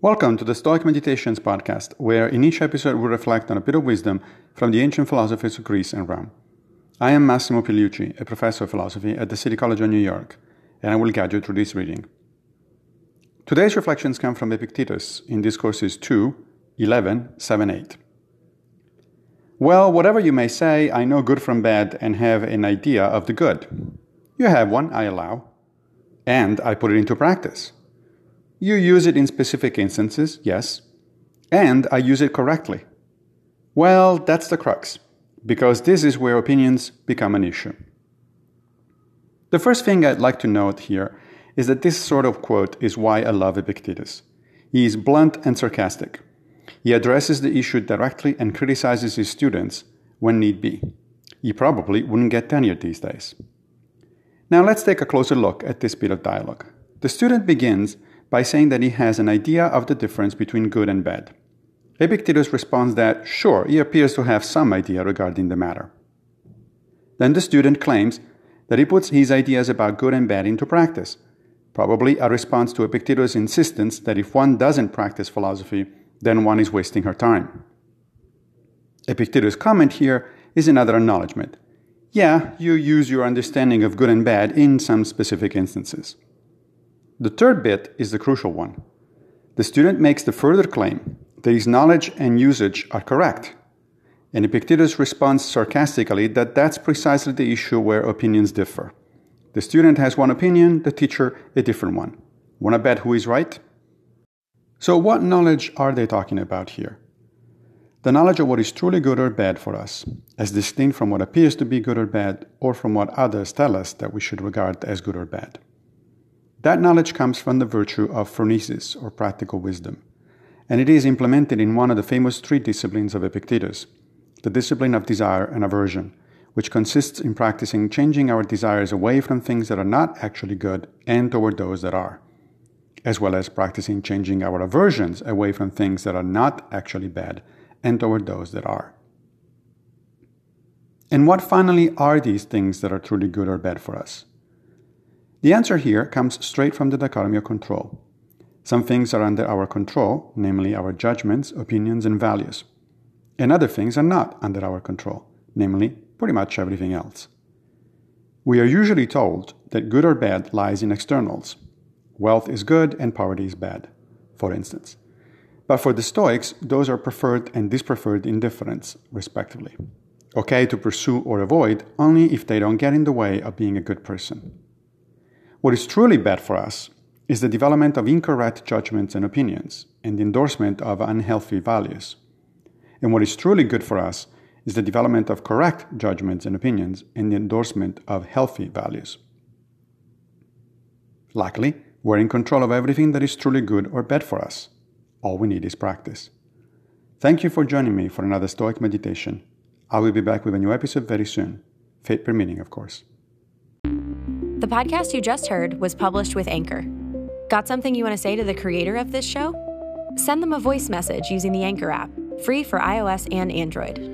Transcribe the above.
Welcome to the Stoic Meditations podcast, where in each episode we reflect on a bit of wisdom from the ancient philosophers of Greece and Rome. I am Massimo Pigliucci, a professor of philosophy at the City College of New York, and I will guide you through this reading. Today's reflections come from Epictetus in Discourses 2, 11, 7, 8. Well, whatever you may say, I know good from bad and have an idea of the good. You have one, I allow, and I put it into practice. You use it in specific instances, yes, and I use it correctly. Well, that's the crux, because this is where opinions become an issue. The first thing I'd like to note here is that this sort of quote is why I love Epictetus. He is blunt and sarcastic. He addresses the issue directly and criticizes his students when need be. He probably wouldn't get tenured these days. Now let's take a closer look at this bit of dialogue. The student begins by saying that he has an idea of the difference between good and bad. Epictetus responds that, sure, he appears to have some idea regarding the matter. Then the student claims that he puts his ideas about good and bad into practice, probably a response to Epictetus' insistence that if one doesn't practice philosophy, then one is wasting her time. Epictetus' comment here is another acknowledgement. Yeah, you use your understanding of good and bad in some specific instances. The third bit is the crucial one. The student makes the further claim that his knowledge and usage are correct, and Epictetus responds sarcastically that that's precisely the issue where opinions differ. The student has one opinion, the teacher a different one. Wanna bet who is right? So what knowledge are they talking about here? The knowledge of what is truly good or bad for us, as distinct from what appears to be good or bad, or from what others tell us that we should regard as good or bad. That knowledge comes from the virtue of phronesis, or practical wisdom, and it is implemented in one of the famous three disciplines of Epictetus, the discipline of desire and aversion, which consists in practicing changing our desires away from things that are not actually good and toward those that are, as well as practicing changing our aversions away from things that are not actually bad and toward those that are. And what finally are these things that are truly good or bad for us? The answer here comes straight from the dichotomy of control. Some things are under our control, namely our judgments, opinions, and values. And other things are not under our control, namely pretty much everything else. We are usually told that good or bad lies in externals. Wealth is good and poverty is bad, for instance. But for the Stoics, those are preferred and dispreferred indifferents, respectively. Okay to pursue or avoid only if they don't get in the way of being a good person. What is truly bad for us is the development of incorrect judgments and opinions, and the endorsement of unhealthy values. And what is truly good for us is the development of correct judgments and opinions, and the endorsement of healthy values. Luckily, we're in control of everything that is truly good or bad for us. All we need is practice. Thank you for joining me for another Stoic meditation. I will be back with a new episode very soon. Fate permitting, of course. The podcast you just heard was published with Anchor. Got something you want to say to the creator of this show? Send them a voice message using the Anchor app, free for iOS and Android.